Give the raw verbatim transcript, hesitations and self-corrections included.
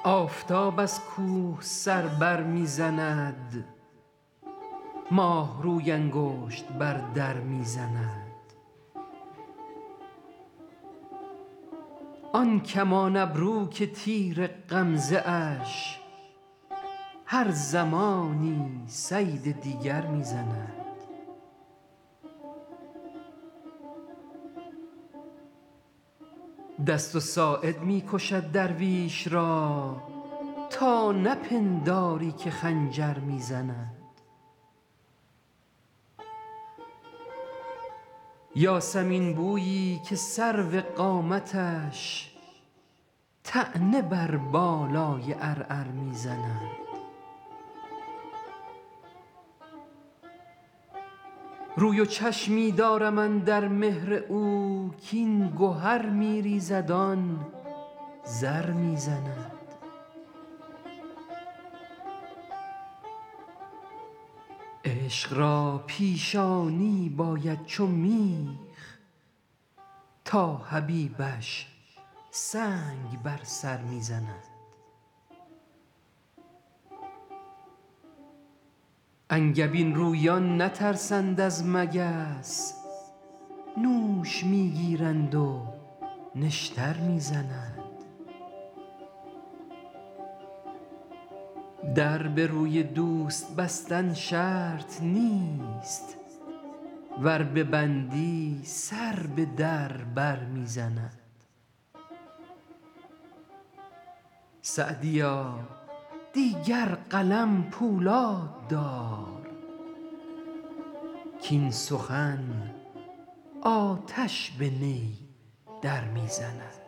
آفتاب از کوه سر بر می زند، ماه روی انگشت بر در می زند. آن کمان ابرو که تیر غمزه اش هر زمانی صید دیگر می زند. دست و ساعد می کشد درویش را تا نپنداری که خنجر می زند. یاسمین بویی که سرو قامتش طعنه بر بالای عرعر می زند. روی و چشمی دارم اندر مهر او کاین گهر می ریزد آن زر می زند. عشق را پیشانی باید چو میخ تا حبیبش سنگ بر سر می زند. انگبین رویان نترسند از مگس، نوش می گیرند و نشتر می زنند. در به روی دوست بستن شرط نیست، ور ببندی سر به در بر می زند. سعدیا دیگر قلم پولاد دار کاین سخن آتش به نی در می زند.